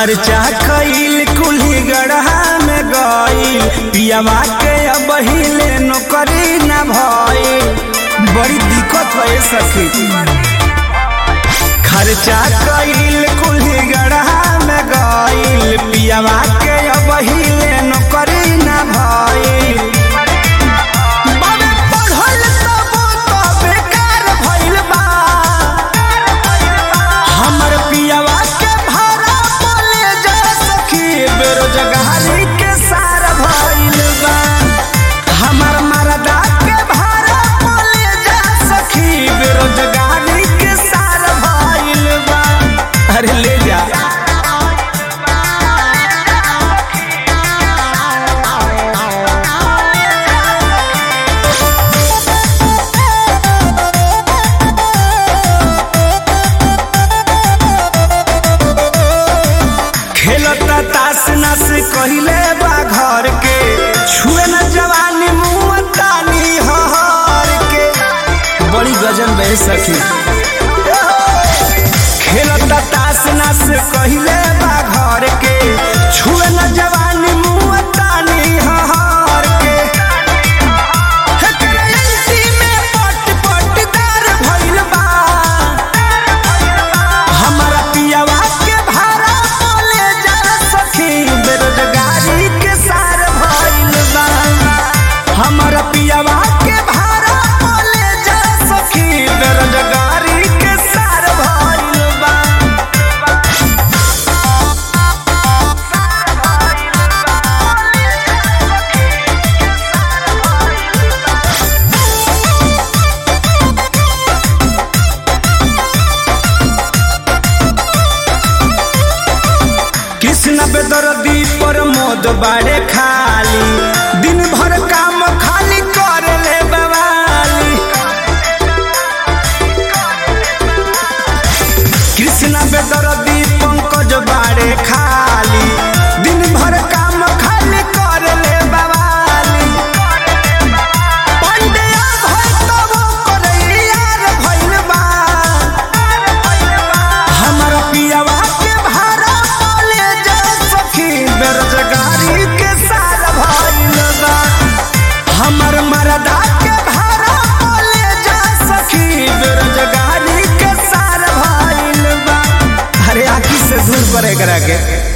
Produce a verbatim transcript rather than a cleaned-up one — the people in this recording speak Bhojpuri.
खर्चा कईल कुल्ही गढ़ा में गईल पियावा के अब हिले नौकरी न भइल बड़ी दिक्कत है सखी। खर्चा कईल कुल्ही गढ़ा में गईल पियावा के अब हिले नौकरी न भइल बेरोजगारी के सार भइल बा हमर मरदा के भाड़ा बोले जा सखी बेरोजगारी के सार भइल बा। अरे ले जा खेलता तास नस कहिले बा घर के छुए न जवानी मुँह तानी हर के बड़ी गजन बह सखी। खेलता तास नस कहिले बा घर के छुए न जवानी मुँह तानी हर के में पट पटदार भइल बा हमारा पियावा के भाड़ा बोले जा सखी बेरोजगारी के सार भइल बा हमारा पियावा के भाड़ा बोले जा सखी बेरोजगारी के सार भइल बा। कृष्ण बेदर्दी पर मोद बाड़े खाली दिन भर काम खाली कर ले बवाली। कृष्ण बेदर्दी पंकज बाड़े खाली दिन भर काम खाली कर ले बवाली। पंडिया भई तब करैयार भइल बा हमर पियावा के भाड़ा बोले जा सखी बेरोजगारी के सार भइल बा हमर मरदा के भाड़ा बोले जा सखी बेरोजगारी के सार भइल बा। अरे आखी से दूर परे करा के